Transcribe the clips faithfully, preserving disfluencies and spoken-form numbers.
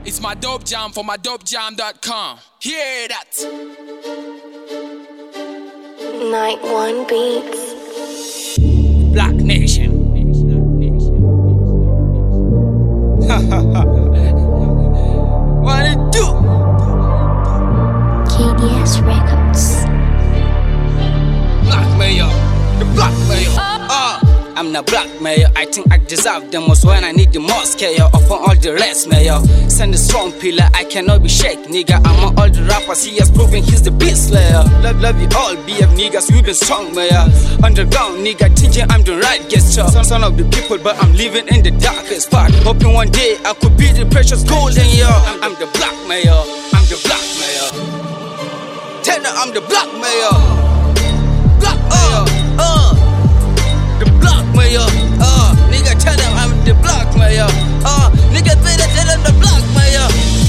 It's my dope jam for my dope jam dot com. Hear that? Night One Beats. Black Nation. What it do? K D S Records. Blackmail, the blackmail. Uh, I'm the blackmail. I think I deserve the most when I need the most. K O upon all the rest, mayo. Send a strong pillar, I cannot be shake, nigga. I'm on all the rappers, he has proven he's the beast slayer. Love, love you all, B F niggas, we been strong, mayo. Underground, nigga, thinking I'm the right gesture. Son, son of the people, but I'm living in the darkest part. Hoping one day I could be the precious golden year. I'm, I'm the blackmail, I'm the blackmail. Tell her I'm the blackmail. Blackmail, uh, uh. The blackmail, uh, nigga tell them I'm the blackmail, uh, nigga better tell them the blackmail.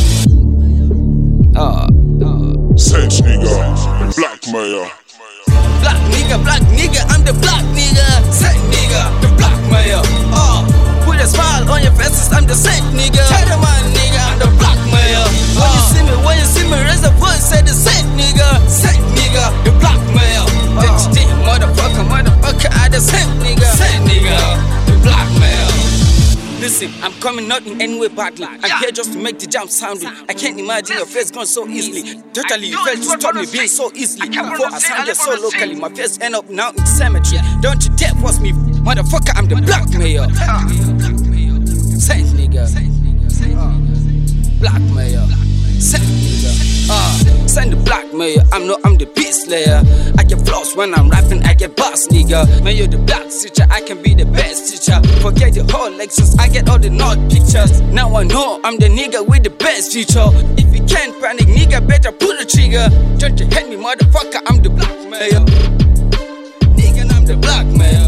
Uh, uh. Sense nigga, blackmail. Black nigga, black nigga, I'm the black nigga. Saint nigga, the blackmail, uh. Put a smile on your faces, I'm the saint nigga. Tell them my nigga, I'm the blackmail. Uh. When you see me, when you see me, raise a voice, say the saint nigga. Saint nigga, the blackmail. Uh. Motherfucker, motherfucker, I the saint nigga. Saint nigga, the blackmail. Listen, I'm coming not in any way badly. I'm here just to make the jam sounding. I can't imagine your face gone so easily. Totally, you failed to stop me being so easily. Before I sounded so locally, my face end up now in cemetery. Don't you dare force me, motherfucker, I'm the blackmail. Saint nigga, uh, blackmail. Saint nigga, uh, send the blackmail. I'm no, I'm the beast slayer. I get flaws when I'm rapping, I get boss, nigga. Man, you're the black teacher, I can be the best teacher. Forget the whole lectures, I get all the not pictures. Now I know I'm the nigga with the best future. If you can't panic, nigga, better pull the trigger. Don't you hate me, motherfucker, I'm the blackmail. Nigga, I'm the blackmail.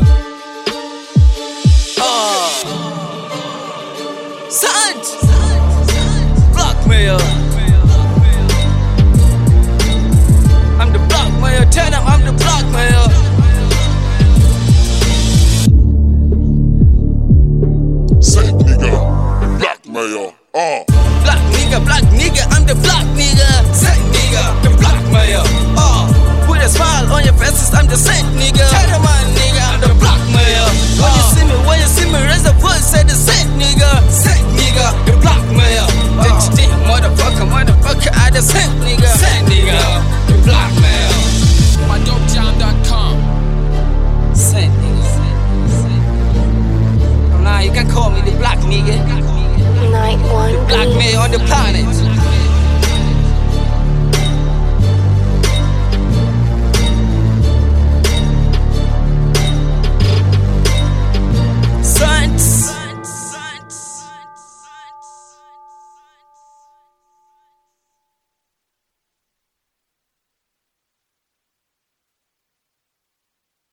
Oh, son, blackmail. I'm the blackmail, tell them I'm the blackmail. Saint nigga, blackmail. Uh. Black nigga, black nigga, I'm the black nigga. Saint nigga, the blackmail. Uh. Put a smile on your faces, I'm the saint nigga. Tell them my nigga, I'm the blackmail. When you see me, when you see me, raise a voice, say the saint nigga. Saint nigga, the blackmail. Uh. Motherfucker, motherfucker, I the saint nigga. Saint nigga, the blackmail. my dope jam dot com. Saint nigga. Nah, you can call me the black nigga. Night One Blackmail on the planet.